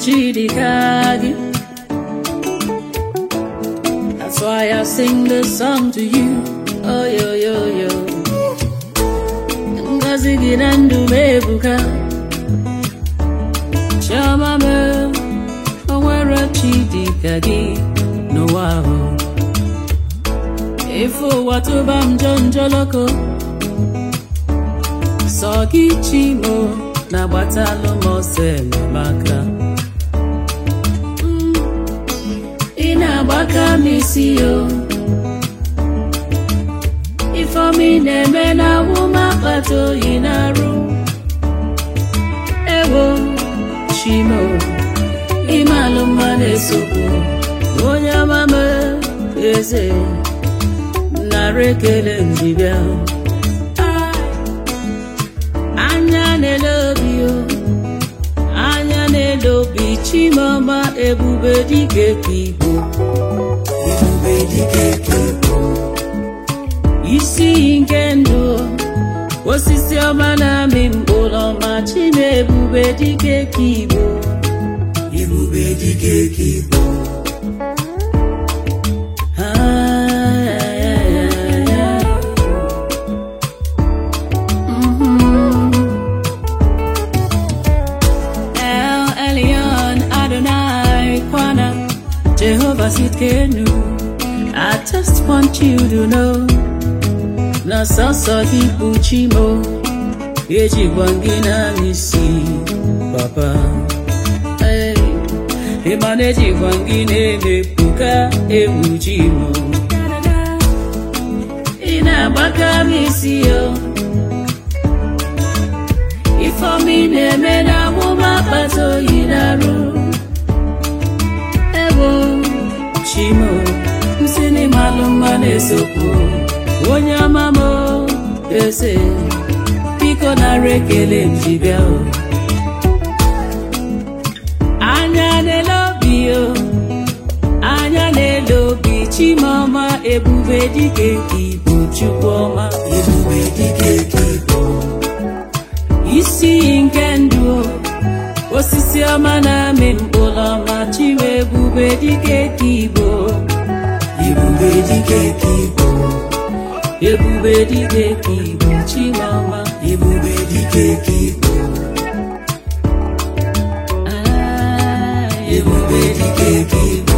Chidikagi. That's why I sing this song to you. Oh yo yo yo. Ngozi gị na ndụ m ebuka. Chioma m, o nwere Chidika gị n'ụwa ahụ. Ife ụwa tụba m njọlọkọ. Sọ gị Chimo na-agbatalụ m ọsọ enyemaka. Ị na-agbaka m isi yo. Ifeọma ị na-eme na-awụ m akpata oyi n'arụ. Ewo Chimo, ịmalụ mma na-esokwu onye ọma m eze nara ekele njibịa. Anya na-ele obi o, anya na-ele obi Chimọma ebube dike ka Igbo, ebube dike ka Igbo. Isi nke ndụ, osisi ọma na-amị mkpụrụ ọma Chime ebube dike ka Igbo, ebube dike ka Igbo. Jehovah Sitkenu, I just want you to know. Na sasa hipu Chimo, eji gwangina misi, Papa. Hey, eji gwangine mepuka ewu Chimo. Ina baka misi yo. Ifeọma na-eme na mụma kpato yinaru. Chimo, nsini maluma na-esokwu onye ọma m eze biko nara ekele njibịa o. Anya na-ele obi o, anya na-ele obi Chimọma ebube dike ka Igbo Chukwuọma, ebube dike ka Igbo. Isi nke ndụ, osisi ọma na-amị mkpụrụ ọma Chime ebube dike ka Igbo, ebube dike ka Igbo, ebube dike ka Igbo Chimọma, ebube dike ka Igbo, ebube dike ka Igbo.